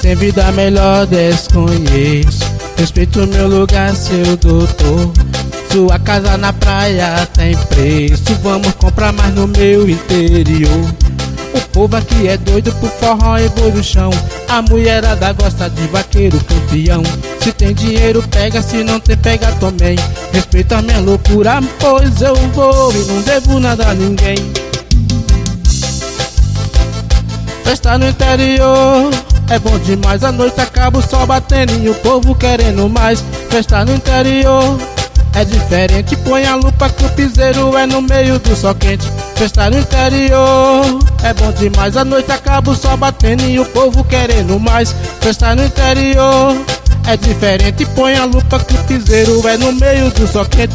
tem vida melhor, desconheço. Respeito o meu lugar, seu doutor. Sua casa na praia tem preço, vamos comprar mais no meu interior. O povo aqui é doido por forró e boi no chão. A mulherada gosta de vaqueiro campeão. Se tem dinheiro pega, se não tem pega também. Respeita a minha loucura, pois eu vou e não devo nada a ninguém. Festa no interior é bom demais, a noite acaba o sol batendo e o povo querendo mais. Festa no interior é diferente, põe a lupa que o piseiro é no meio do sol quente. Festa no interior é bom demais, a noite acaba o sol batendo e o povo querendo mais. Festa no interior é diferente, põe a lupa que o piseiro é no meio do sol quente.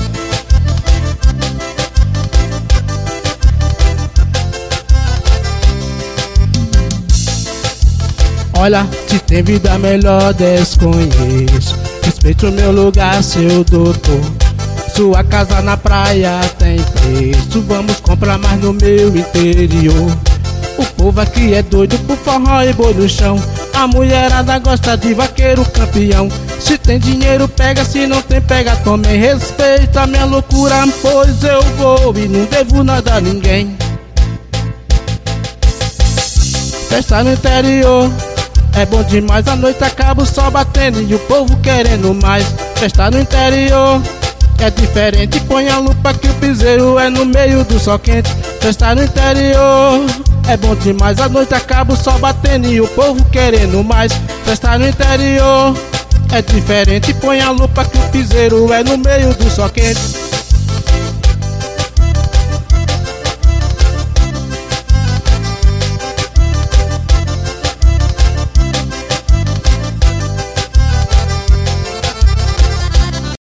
Olha, se tem vida melhor, desconheço. Respeito o meu lugar, seu doutor. Sua casa na praia tem preço, vamos comprar mais no meu interior. O povo aqui é doido por forró e boi no chão. A mulherada gosta de vaqueiro campeão. Se tem dinheiro pega, se não tem pega também. Respeita a minha loucura, pois eu vou e não devo nada a ninguém. Festa no interior é bom demais, a noite acaba o sol batendo e o povo querendo mais. Festa no interior é diferente, põe a lupa que o piseiro é no meio do sol quente. Festa no interior é bom demais, a noite acaba o sol batendo e o povo querendo mais. Festa no interior é diferente, põe a lupa que o piseiro é no meio do sol quente.